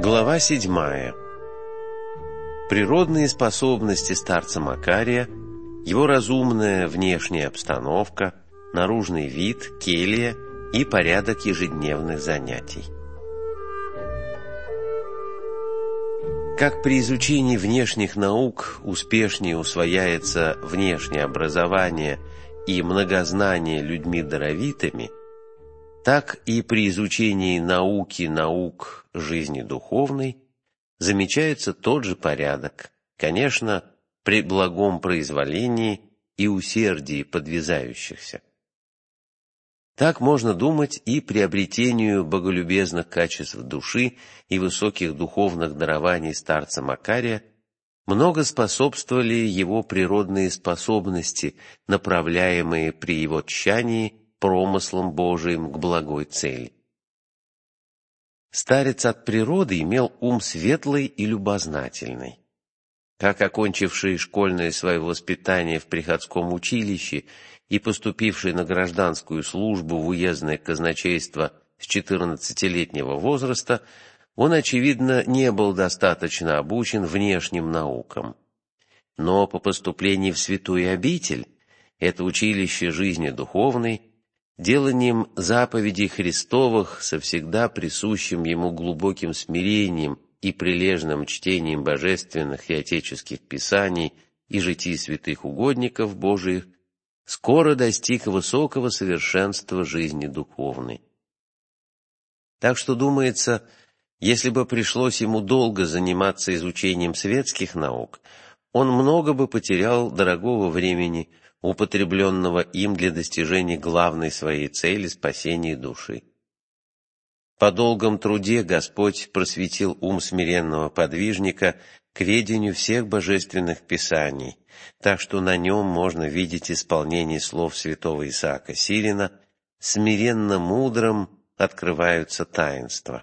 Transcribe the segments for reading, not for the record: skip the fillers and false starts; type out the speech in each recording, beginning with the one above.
Глава 7. Природные способности старца Макария, его разумная внешняя обстановка, наружный вид, келья и порядок ежедневных занятий. Как при изучении внешних наук успешнее усвояется внешнее образование и многознание людьми даровитыми, так и при изучении наук жизни духовной замечается тот же порядок, конечно, при благом произволении и усердии подвязающихся. Так можно думать и приобретению боголюбезных качеств души и высоких духовных дарований старца Макария много способствовали его природные способности, направляемые при его тщании промыслом Божиим к благой цели. Старец от природы имел ум светлый и любознательный. Как окончивший школьное свое воспитание в приходском училище и поступивший на гражданскую службу в уездное казначейство с 14-летнего возраста, он, очевидно, не был достаточно обучен внешним наукам. Но по поступлении в святую обитель, это училище жизни духовной, деланием заповедей Христовых со всегда присущим ему глубоким смирением и прилежным чтением божественных и отеческих писаний и житий святых угодников Божиих, скоро достиг высокого совершенства жизни духовной. Так что, думается, если бы пришлось ему долго заниматься изучением светских наук, он много бы потерял дорогого времени, употребленного им для достижения главной своей цели — спасения души. По долгом труде Господь просветил ум смиренного подвижника к ведению всех божественных писаний, так что на нем можно видеть исполнение слов святого Исаака Сирина: «Смиренно мудрым открываются таинства».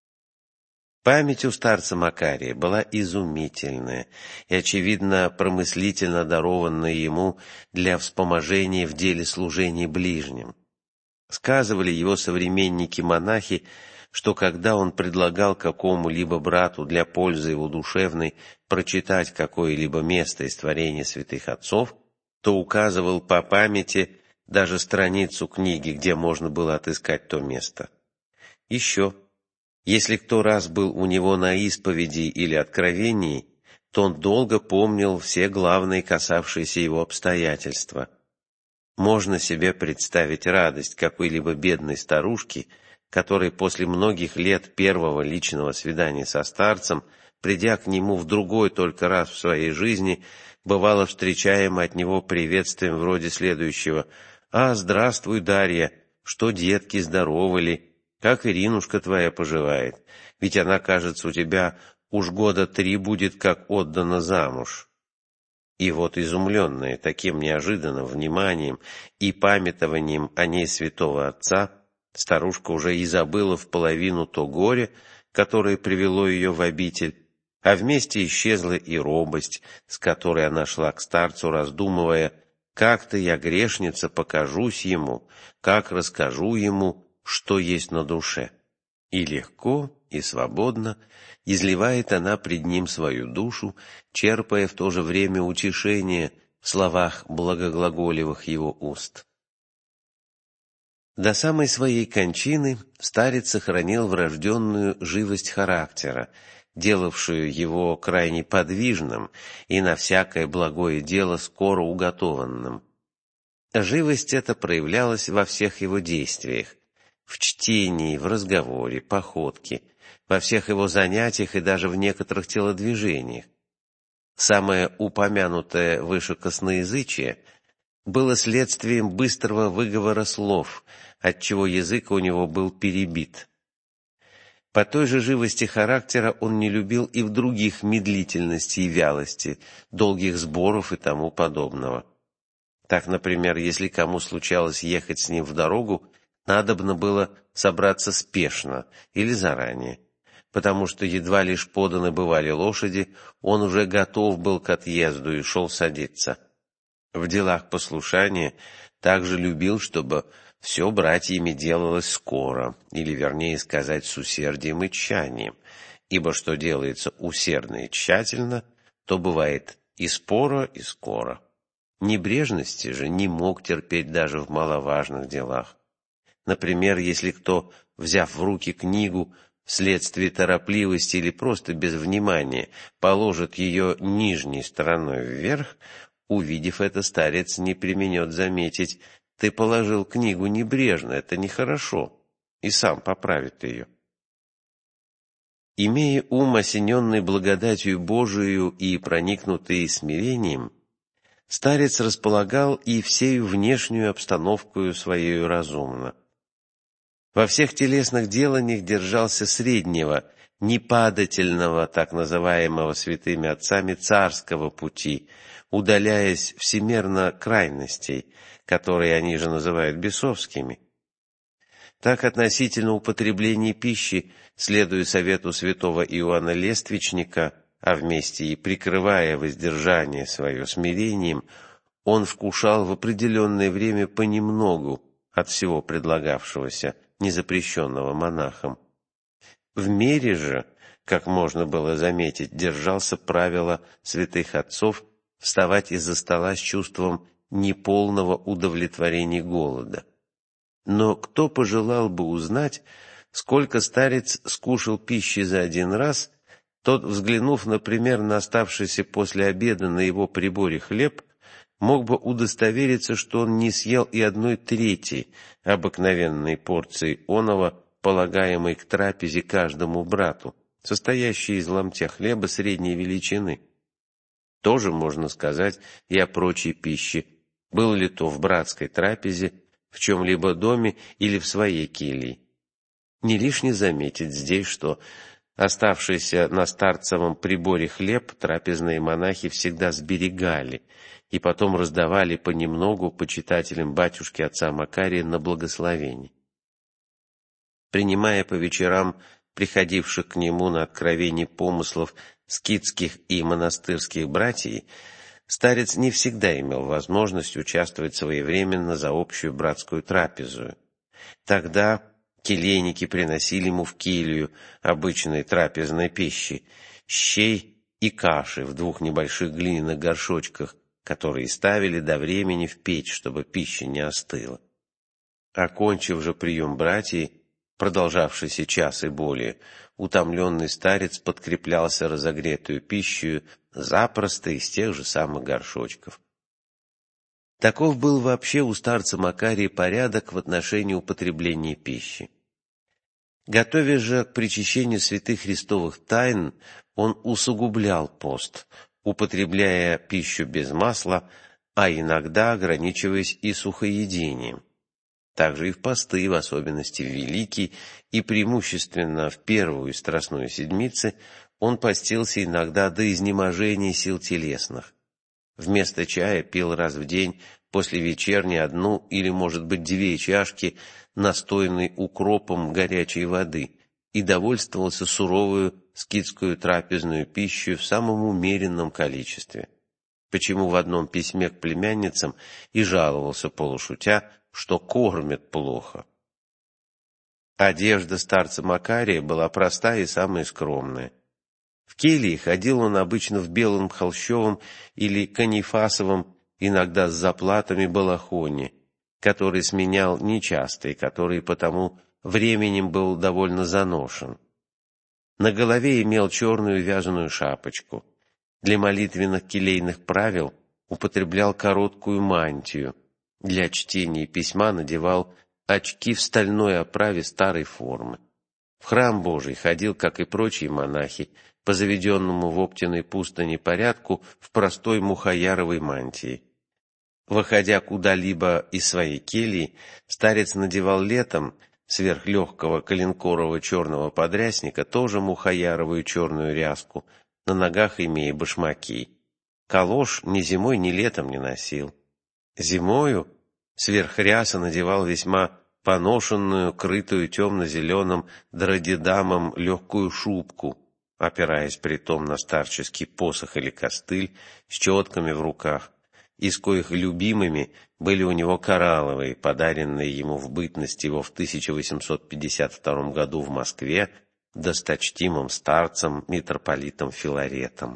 Память у старца Макария была изумительная и, очевидно, промыслительно дарованная ему для вспоможения в деле служения ближним. Сказывали его современники-монахи, что когда он предлагал какому-либо брату для пользы его душевной прочитать какое-либо место из творения святых отцов, то указывал по памяти даже страницу книги, где можно было отыскать то место. Еще, если кто раз был у него на исповеди или откровении, то он долго помнил все главные касавшиеся его обстоятельства. Можно себе представить радость какой-либо бедной старушки, которая после многих лет первого личного свидания со старцем, придя к нему в другой только раз в своей жизни, бывала встречаема от него приветствием вроде следующего: «А, здравствуй, Дарья, что детки, здоровы ли? Как Иринушка твоя поживает? Ведь она, кажется, у тебя уж года 3 будет, как отдана замуж». И вот, изумленная таким неожиданным вниманием и памятованием о ней святого отца, старушка уже и забыла в половину то горе, которое привело ее в обитель, а вместе исчезла и робость, с которой она шла к старцу, раздумывая: «Как-то я, грешница, покажусь ему, как расскажу ему, что есть на душе». И легко и свободно изливает она пред ним свою душу, черпая в то же время утешение в словах благоглаголевых его уст. До самой своей кончины старец сохранил врожденную живость характера, делавшую его крайне подвижным и на всякое благое дело скоро уготованным. Живость эта проявлялась во всех его действиях: в чтении, в разговоре, походке, во всех его занятиях и даже в некоторых телодвижениях. Самое упомянутое выше косноязычие было следствием быстрого выговора слов, отчего язык у него был перебит. По той же живости характера он не любил и в других медлительности и вялости, долгих сборов и тому подобного. Так, например, если кому случалось ехать с ним в дорогу, надобно было собраться спешно или заранее, потому что едва лишь поданы бывали лошади, он уже готов был к отъезду и шел садиться. В делах послушания также любил, чтобы все братьями делалось скоро, или, вернее сказать, с усердием и тщанием, ибо что делается усердно и тщательно, то бывает и споро, и скоро. Небрежности же не мог терпеть даже в маловажных делах. Например, если кто, взяв в руки книгу, вследствие торопливости или просто без внимания, положит ее нижней стороной вверх, увидев это, старец не преминет заметить: «Ты положил книгу небрежно, это нехорошо», и сам поправит ее. Имея ум, осененный благодатью Божию и проникнутый смирением, старец располагал и всею внешнюю обстановкою своею разумно. Во всех телесных деланиях держался среднего, непадательного, так называемого святыми отцами, царского пути, удаляясь всемерно крайностей, которые они же называют бесовскими. Так относительно употребления пищи, следуя совету святого Иоанна Лествичника, а вместе и прикрывая воздержание свое смирением, он вкушал в определенное время понемногу от всего предлагавшегося, незапрещенного монахом. В мере же, как можно было заметить, держался правило святых отцов вставать из-за стола с чувством неполного удовлетворения голода. Но кто пожелал бы узнать, сколько старец скушал пищи за один раз, тот, взглянув, например, на оставшийся после обеда на его приборе хлеб, мог бы удостовериться, что он не съел и 1/3 обыкновенной порции оного, полагаемой к трапезе каждому брату, состоящей из ломтя хлеба средней величины. Тоже можно сказать и о прочей пище, был ли то в братской трапезе, в чем-либо доме или в своей келье. Не лишне заметить здесь, что оставшийся на старцевом приборе хлеб трапезные монахи всегда сберегали и потом раздавали понемногу почитателям батюшки отца Макария на благословение. Принимая по вечерам приходивших к нему на откровение помыслов скитских и монастырских братьев, старец не всегда имел возможность участвовать своевременно за общую братскую трапезу. Тогда келейники приносили ему в келью обычной трапезной пищи, щей и каши в 2 небольших глиняных горшочках, которые ставили до времени в печь, чтобы пища не остыла. Окончив же прием братьев, продолжавшийся час и более, утомленный старец подкреплялся разогретую пищей запросто из тех же самых горшочков. Таков был вообще у старца Макария порядок в отношении употребления пищи. Готовясь же к причащению святых христовых тайн, он усугублял пост, употребляя пищу без масла, а иногда ограничиваясь и сухоедением. Также и в посты, в особенности в Великий и преимущественно в первую страстную седмицы, он постился иногда до изнеможения сил телесных. Вместо чая пил раз в день после вечерни 1 или, может быть, 2 чашки настойной укропом горячей воды и довольствовался суровую скитскую трапезную пищу в самом умеренном количестве. Почему в одном письме к племянницам и жаловался полушутя, что кормят плохо. Одежда старца Макария была простая и самая скромная. В келье ходил он обычно в белом холщовом или канифасовом, иногда с заплатами, балахоне, который сменял нечасто и который потому временем был довольно заношен. На голове имел черную вязаную шапочку. Для молитвенных келейных правил употреблял короткую мантию. Для чтения письма надевал очки в стальной оправе старой формы. В храм Божий ходил, как и прочие монахи, по заведенному в Оптиной пустыне порядку в простой мухаяровой мантии. Выходя куда-либо из своей кельи, старец надевал летом сверх легкого коленкорого черного подрясника тоже мухаяровую черную ряску, на ногах имея башмаки. Калош ни зимой, ни летом не носил. Зимою сверх рясы надевал весьма поношенную, крытую темно-зеленым дродидамом легкую шубку, опираясь притом на старческий посох или костыль с четками в руках, из коих любимыми были у него коралловые, подаренные ему в бытность его в 1852 году в Москве досточтимым старцем митрополитом Филаретом.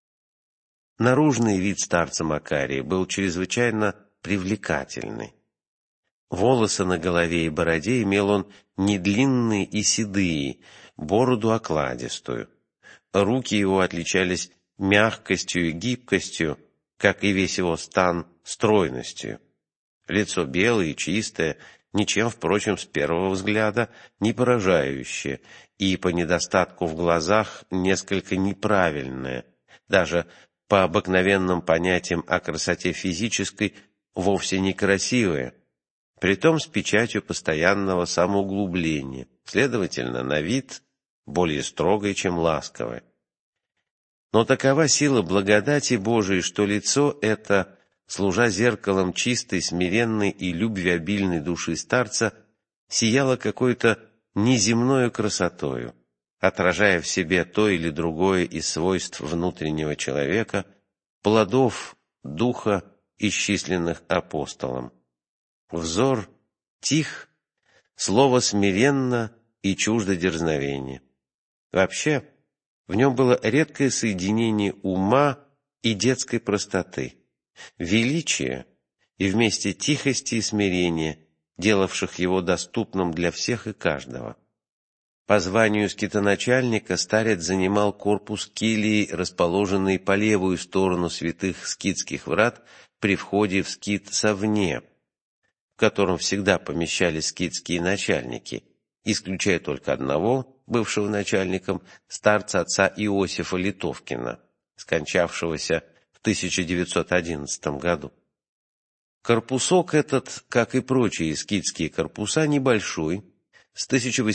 Наружный вид старца Макария был чрезвычайно привлекательный. Волосы на голове и бороде имел он не длинные и седые, бороду окладистую. Руки его отличались мягкостью и гибкостью, как и весь его стан стройностью. Лицо белое и чистое, ничем, впрочем, с первого взгляда не поражающее, и по недостатку в глазах несколько неправильное, даже по обыкновенным понятиям о красоте физической вовсе некрасивое, притом с печатью постоянного самоуглубления, следовательно, на вид более строгой, чем ласковой. Но такова сила благодати Божией, что лицо это, служа зеркалом чистой, смиренной и любвеобильной души старца, сияло какой-то неземною красотою, отражая в себе то или другое из свойств внутреннего человека, плодов духа, исчисленных апостолом. Взор тих, слово смиренно и чуждо дерзновения. Вообще, в нем было редкое соединение ума и детской простоты, величия и вместе тихости и смирения, делавших его доступным для всех и каждого. По званию скитоначальника старец занимал корпус килии, расположенный по левую сторону святых скитских врат при входе в скит совне, в котором всегда помещались скитские начальники, исключая только одного, бывшего начальником, старца отца Иосифа Литовкина, скончавшегося в 1911 году. Корпусок этот, как и прочие скитские корпуса, небольшой, с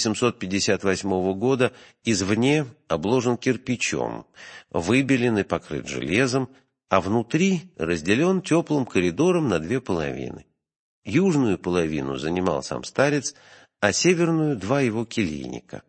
1858 года извне обложен кирпичом, выбелен и покрыт железом, а внутри разделен теплым коридором на две половины. Южную половину занимал сам старец, а северную — два его келейника.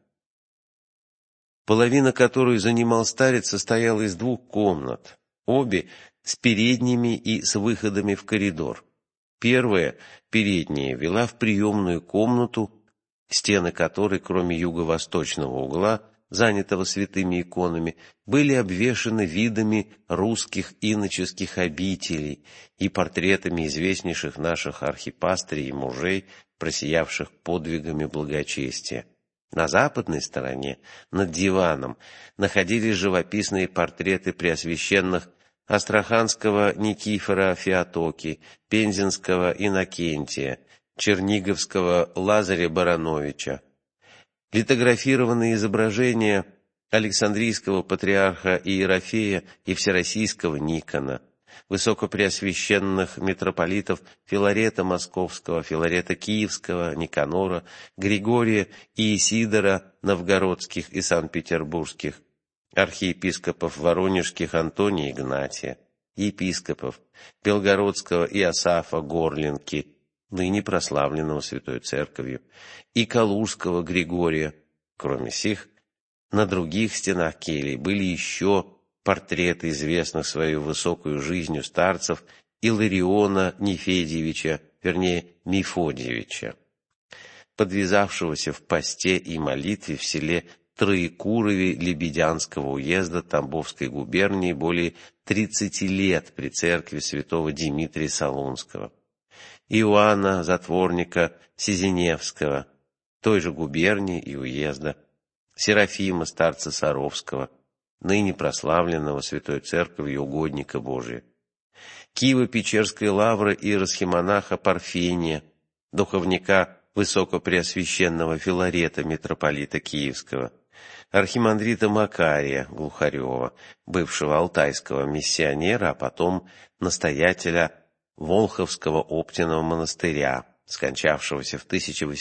Половина, которую занимал старец, состояла из двух комнат, обе с передними и с выходами в коридор. Первая, передняя, вела в приемную комнату, стены которой, кроме юго-восточного угла, занятого святыми иконами, были обвешаны видами русских иноческих обителей и портретами известнейших наших архипастырей и мужей, просиявших подвигами благочестия. На западной стороне, над диваном, находились живописные портреты преосвященных Астраханского Никифора Феотоки, Пензенского Иннокентия, Черниговского Лазаря Барановича, литографированные изображения Александрийского патриарха Иерофея и Всероссийского Никона, высокопреосвященных митрополитов Филарета Московского, Филарета Киевского, Никанора, Григория и Исидора Новгородских и Санкт-Петербургских, архиепископов Воронежских Антония Игнатия, епископов Белгородского Иосафа Горлинки, ныне прославленного Святой Церковью, и Калужского Григория. Кроме сих, на других стенах келий были еще портреты известных своей высокою жизнью старцев Илариона Нефедьевича, вернее Мефодьевича, подвязавшегося в посте и молитве в селе Троекурове Лебедянского уезда Тамбовской губернии более 30 лет при церкви святого Димитрия Солунского, Иоанна Затворника Сизиневского, той же губернии и уезда, Серафима старца Саровского, ныне прославленного Святой Церковью угодника Божия, Киево-Печерской лавры иеросхимонаха Парфения, духовника Высокопреосвященного Филарета митрополита Киевского, архимандрита Макария Глухарева, бывшего алтайского миссионера, а потом настоятеля Волховского Оптиного монастыря, скончавшегося в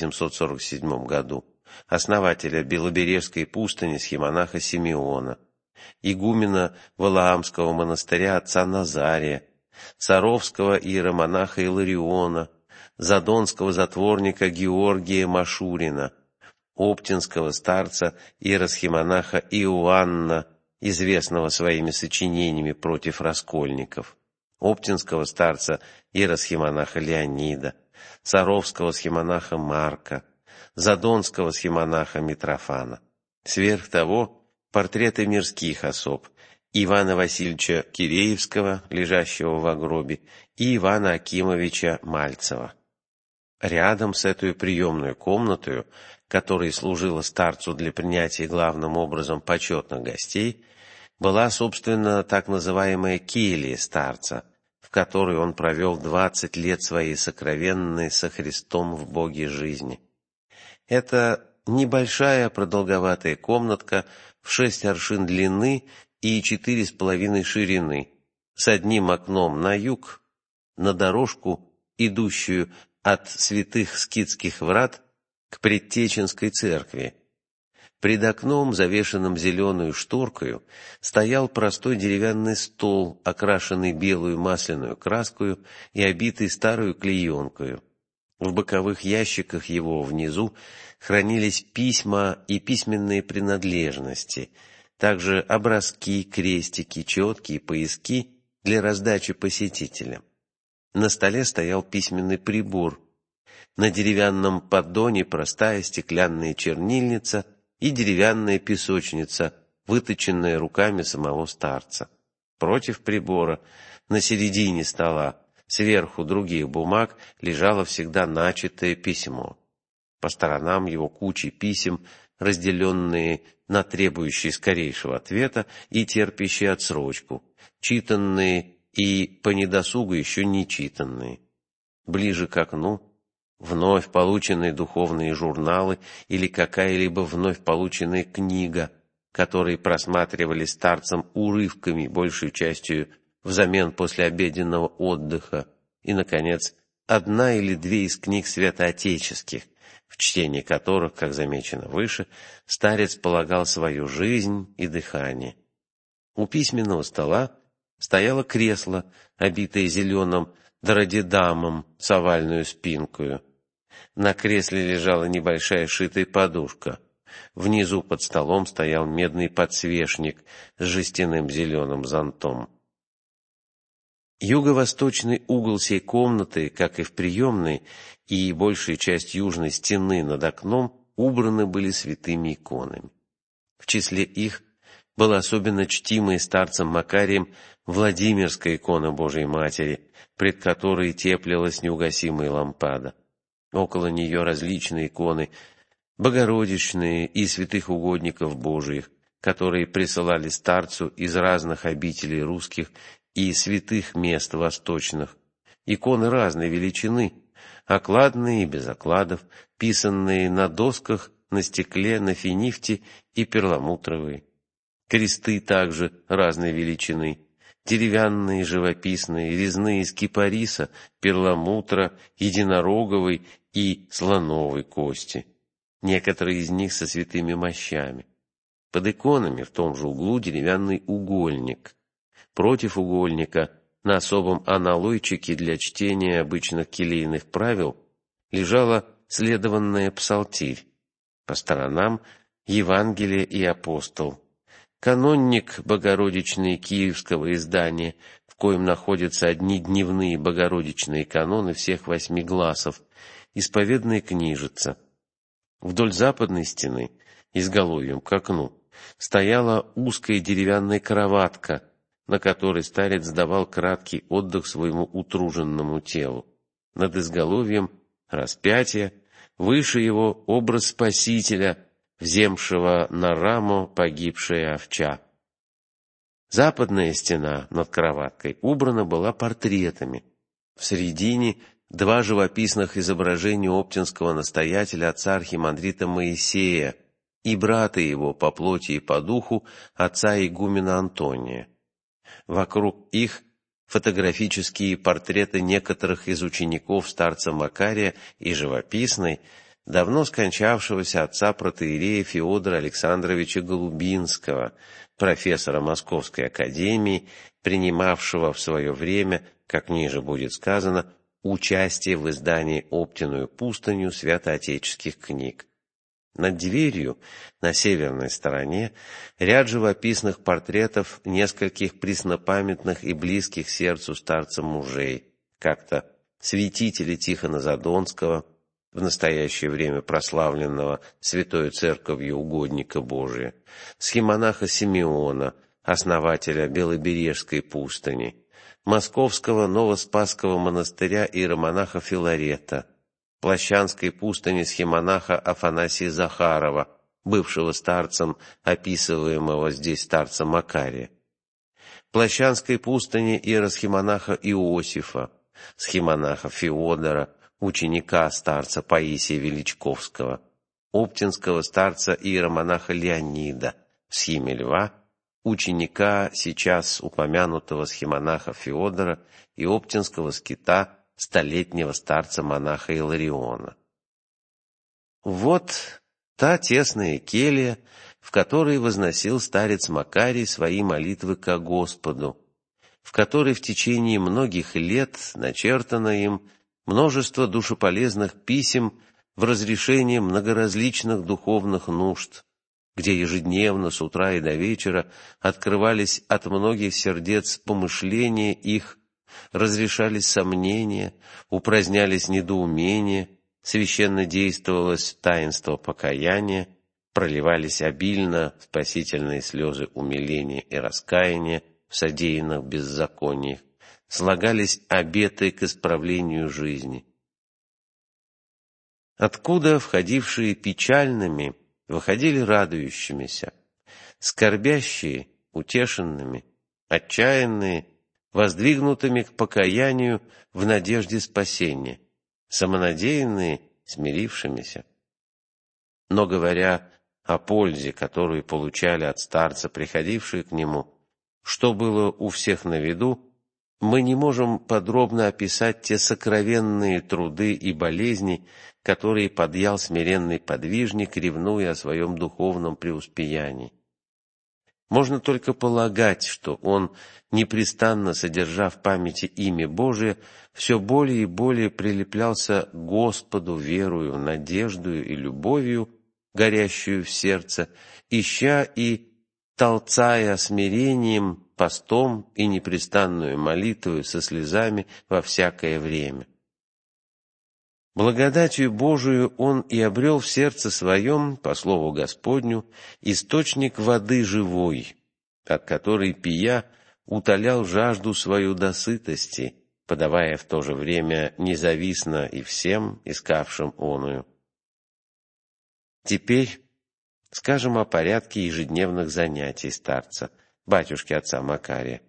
1847 году, основателя Белобережской пустыни схимонаха Симеона, игумена Валаамского монастыря отца Назария, Саровского иеромонаха Илариона, задонского затворника Георгия Машурина, оптинского старца иеросхимонаха Иоанна, известного своими сочинениями против раскольников, оптинского старца иеросхимонаха Леонида, саровского схимонаха Марка, задонского схимонаха Митрофана. Сверх того, портреты мирских особ: Ивана Васильевича Киреевского, лежащего в гробе, и Ивана Акимовича Мальцева. Рядом с этой приемной комнатой, которая служила старцу для принятия главным образом почетных гостей, была, собственно, так называемая келья старца, в которой он провел 20 лет своей сокровенной со Христом в Боге жизни. Это небольшая продолговатая комнатка в 6 аршин длины и 4,5 ширины, с одним окном на юг, на дорожку, идущую от Святых Скитских врат к Предтеченской церкви. Пред окном, завешенным зеленую шторкою, стоял простой деревянный стол, окрашенный белую масляную краскою и обитый старую клеенкою. В боковых ящиках его внизу хранились письма и письменные принадлежности, также образки, крестики, четки и пояски для раздачи посетителям. На столе стоял письменный прибор. На деревянном поддоне простая стеклянная чернильница и деревянная песочница, выточенная руками самого старца. Против прибора, на середине стола, сверху других бумаг, лежало всегда начатое письмо. По сторонам его кучи писем, разделенные на требующие скорейшего ответа и терпящие отсрочку, читанные и по недосугу еще не читанные. Ближе к окну вновь полученные духовные журналы или какая-либо вновь полученная книга, которые просматривались старцем урывками, большей частью взамен послеобеденного отдыха, и, наконец, одна или две из книг святоотеческих, в чтении которых, как замечено выше, старец полагал свою жизнь и дыхание. У письменного стола стояло кресло, обитое зеленым дродидамом с овальную спинкою. На кресле лежала небольшая шитая подушка. Внизу под столом стоял медный подсвечник с жестяным зеленым зонтом. Юго-восточный угол сей комнаты, как и в приемной, и большая часть южной стены над окном убраны были святыми иконами. В числе их была особенно чтимая старцем Макарием Владимирская икона Божией Матери, пред которой теплилась неугасимая лампада. Около нее различные иконы, богородичные и святых угодников Божиих, которые присылали старцу из разных обителей русских и святых мест восточных. Иконы разной величины, окладные и без окладов, писанные на досках, на стекле, на финифте и перламутровые. Кресты также разной величины, деревянные, живописные, резные из кипариса, перламутра, единороговой и слоновой кости. Некоторые из них со святыми мощами. Под иконами в том же углу деревянный угольник. Против угольника, на особом аналойчике для чтения обычных келейных правил, лежала следованная псалтирь. По сторонам Евангелие и апостол. Канонник богородичный киевского издания, в коем находятся одни дневные богородичные каноны всех 8 гласов, исповедная книжица. Вдоль западной стены, изголовьем к окну, стояла узкая деревянная кроватка, на которой старец давал краткий отдых своему утруженному телу. Над изголовьем распятие, выше его образ Спасителя, вземшего на раму погибшая овча. Западная стена над кроваткой убрана была портретами. В середине 2 живописных изображения оптинского настоятеля отца архимандрита Моисея и брата его по плоти и по духу отца игумена Антония. Вокруг их фотографические портреты некоторых из учеников старца Макария и живописной, давно скончавшегося отца протоиерея Феодора Александровича Голубинского, профессора Московской академии, принимавшего в свое время, как ниже будет сказано, участие в издании «Оптиную пустыню» святоотеческих книг. Над дверью, на северной стороне, ряд живописных портретов нескольких преснопамятных и близких сердцу старца мужей, как-то святителя Тихона Задонского, в настоящее время прославленного Святой Церковью угодника Божия, схимонаха Симеона, основателя Белобережской пустыни, Московского Новоспасского монастыря иеромонаха Филарета, Плащанской пустыни схимонаха Афанасия Захарова, бывшего старцем описываемого здесь старца Макария, Плащанской пустыни иеросхимонаха Иосифа, схимонаха Феодора, ученика старца Паисия Величковского, оптинского старца иеромонаха Леонида, в схиме Льва, ученика сейчас упомянутого схимонаха Феодора и оптинского скита столетнего старца-монаха Илариона. Вот та тесная келья, в которой возносил старец Макарий свои молитвы ко Господу, в которой в течение многих лет начертано им множество душеполезных писем в разрешение многоразличных духовных нужд, где ежедневно с утра и до вечера открывались от многих сердец помышления их, разрешались сомнения, упразднялись недоумения, священно действовалось таинство покаяния, проливались обильно спасительные слезы умиления и раскаяния в содеянных беззакониях, слагались обеты к исправлению жизни. Откуда входившие печальными выходили радующимися, скорбящие — утешенными, отчаянные — воздвигнутыми к покаянию в надежде спасения, самонадеянные — смирившимися. Но говоря о пользе, которую получали от старца, приходившие к нему, что было у всех на виду, мы не можем подробно описать те сокровенные труды и болезни, которые подъял смиренный подвижник, ревнуя о своем духовном преуспеянии. Можно только полагать, что он, непрестанно содержа в памяти имя Божие, все более и более прилеплялся к Господу верою, надеждою и любовью, горящую в сердце, ища и толцая смирением, постом и непрестанную молитвою со слезами во всякое время. Благодатью Божию он и обрел в сердце своем, по слову Господню, источник воды живой, от которой, пия, утолял жажду свою до сытости, подавая в то же время независно и всем, искавшим оную. Теперь скажем о порядке ежедневных занятий старца, батюшки отца Макария.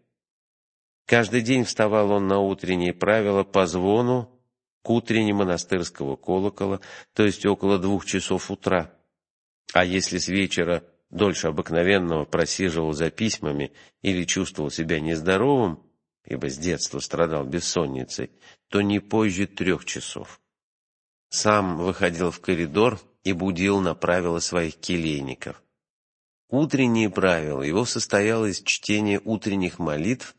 Каждый день вставал он на утренние правила по звону к утренне монастырского колокола, то есть около 2 часов утра. А если с вечера дольше обыкновенного просиживал за письмами или чувствовал себя нездоровым, ибо с детства страдал бессонницей, то не позже 3 часов. Сам выходил в коридор и будил на правила своих келейников. Утренние правила его состояло из чтения утренних молитв,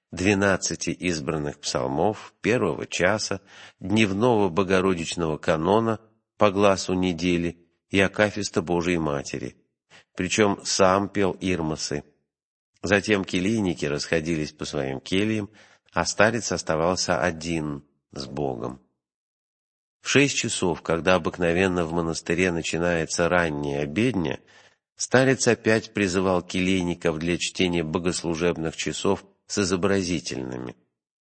12 избранных псалмов, 1 часа, дневного богородичного канона по гласу недели и акафиста Божией Матери. Причем сам пел ирмасы. Затем келейники расходились по своим кельям, а старец оставался один с Богом. В 6 часов, когда обыкновенно в монастыре начинается ранняя обедня, старец опять призывал келейников для чтения богослужебных часов с изобразительными.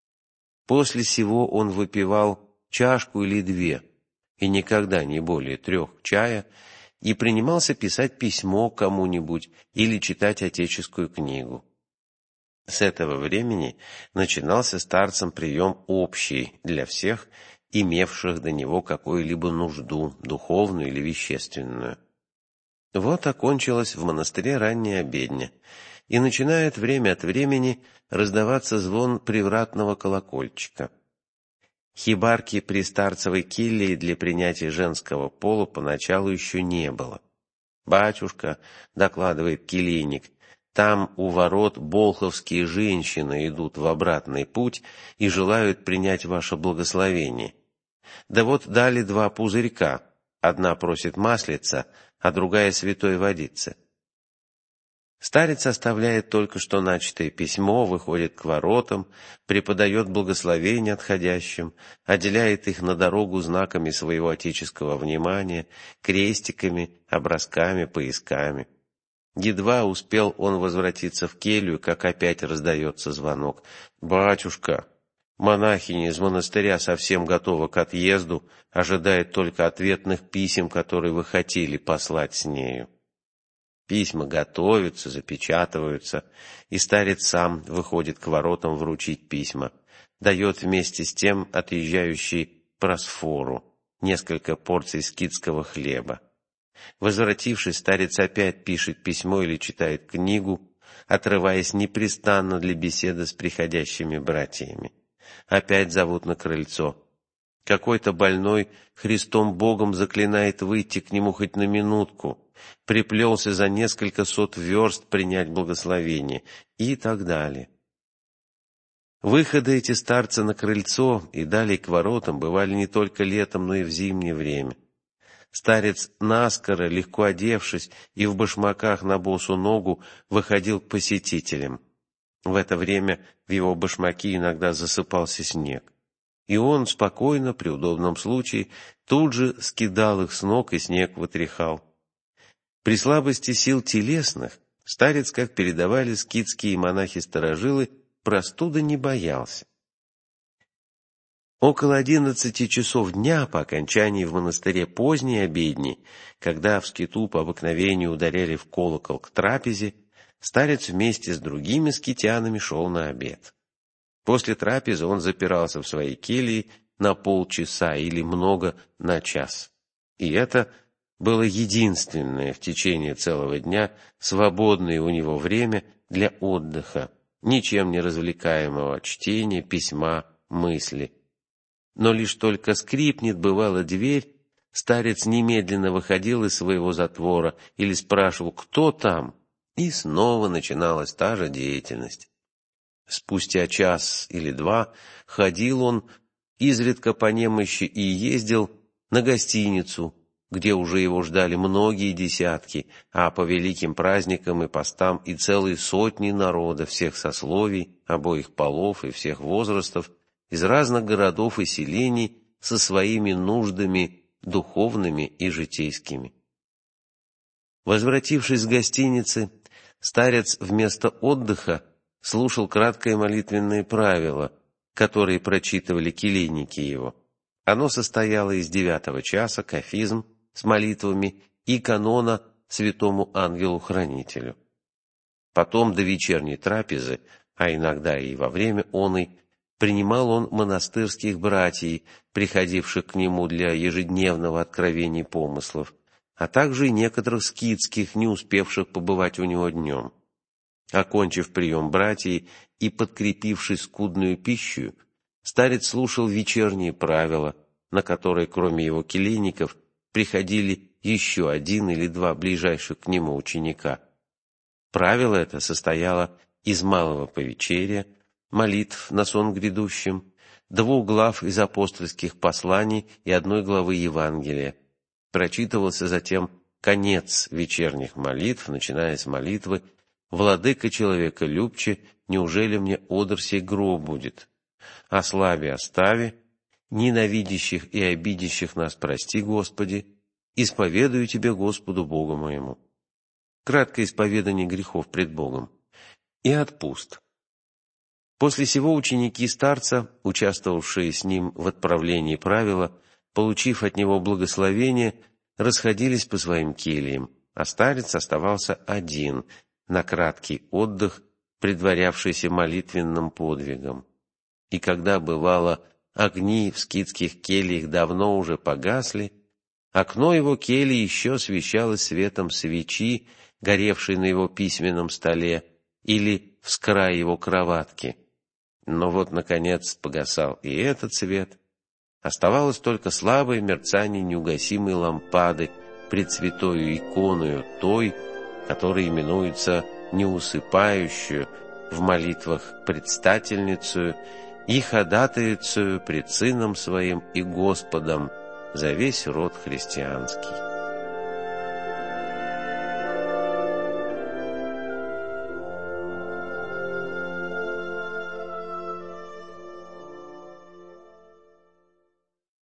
После сего он выпивал чашку или 2, и никогда не более 3 чая, и принимался писать письмо кому-нибудь или читать отеческую книгу. С этого времени начинался старцем прием общий для всех, имевших до него какую-либо нужду, духовную или вещественную. Вот окончилась в монастыре ранняя обедня, и начинает время от времени раздаваться звон привратного колокольчика. Хибарки при старцевой келье для принятия женского пола поначалу еще не было. «Батюшка», — докладывает келейник, — «там у ворот болховские женщины идут в обратный путь и желают принять ваше благословение. Да вот дали 2 пузырька, одна просит маслица, а другая святой водицы». Старец оставляет только что начатое письмо, выходит к воротам, преподает благословение отходящим, отделяет их на дорогу знаками своего отеческого внимания, крестиками, образками, поясками. Едва успел он возвратиться в келью, как опять раздается звонок. «Батюшка, монахиня из монастыря совсем готова к отъезду, ожидает только ответных писем, которые вы хотели послать с нею». Письма готовятся, запечатываются, и старец сам выходит к воротам вручить письма, дает вместе с тем отъезжающей Просфору несколько порций скитского хлеба. Возвратившись, старец опять пишет письмо или читает книгу, отрываясь непрестанно для беседы с приходящими братьями. Опять зовут на крыльцо. Какой-то больной Христом Богом заклинает выйти к нему хоть на минутку, приплелся за несколько сот верст принять благословение и так далее. Выходы эти старца на крыльцо и далее к воротам бывали не только летом, но и в зимнее время. Старец, наскоро, легко одевшись и в башмаках на босу ногу, выходил к посетителям. В это время в его башмаки иногда засыпался снег. И он спокойно, при удобном случае, тут же скидал их с ног и снег вытряхал. При слабости сил телесных старец, как передавали скитские монахи-старожилы, простуды не боялся. Около 11 часов дня, по окончании в монастыре поздней обедни, когда в скиту по обыкновению ударяли в колокол к трапезе, старец вместе с другими скитянами шел на обед. После трапезы он запирался в своей келье на полчаса или много на час. И это было единственное в течение целого дня свободное у него время для отдыха, ничем не развлекаемого чтения, письма, мысли. Но лишь только скрипнет, бывала дверь, старец немедленно выходил из своего затвора или спрашивал, кто там, и снова начиналась та же деятельность. Спустя час или два ходил он изредка по немощи и ездил на гостиницу, где уже его ждали многие десятки, а по великим праздникам и постам и целые сотни народа всех сословий, обоих полов и всех возрастов, из разных городов и селений со своими нуждами духовными и житейскими. Возвратившись с гостиницы, старец вместо отдыха слушал краткое молитвенное правило, которые прочитывали келейники его. Оно состояло из 9 часа кафизм с молитвами и канона святому ангелу-хранителю. Потом до вечерней трапезы, а иногда и во время оной, принимал он монастырских братьев, приходивших к нему для ежедневного откровения помыслов, а также и некоторых скитских, не успевших побывать у него днем. Окончив прием братьев и подкрепившись скудную пищу, старец слушал вечерние правила, на которые, кроме его келейников, приходили еще 1 или 2 ближайших к нему ученика. Правило это состояло из малого повечерия, молитв на сон грядущем, 2 глав из апостольских посланий и 1 главы Евангелия. Прочитывался затем конец вечерних молитв, начиная с молитвы «Владыка человека любче, неужели мне одр сей гроб будет? Ослаби остави, ненавидящих и обидящих нас прости, Господи, исповедую Тебе, Господу Богу моему». Краткое исповедание грехов пред Богом. И отпуст. После сего ученики старца, участвовавшие с ним в отправлении правила, получив от него благословение, расходились по своим кельям, а старец оставался один на краткий отдых, предварявшийся молитвенным подвигом. И когда, бывало, огни в скитских кельях давно уже погасли, окно его кельи еще освещалось светом свечи, горевшей на его письменном столе, или в скрае его кроватки. Но вот, наконец, погасал и этот свет. Оставалось только слабое мерцание неугасимой лампады пред святою иконою той, которая именуется неусыпающую в молитвах предстательницею и ходатайцею пред Сыном Своим и Господом за весь род христианский.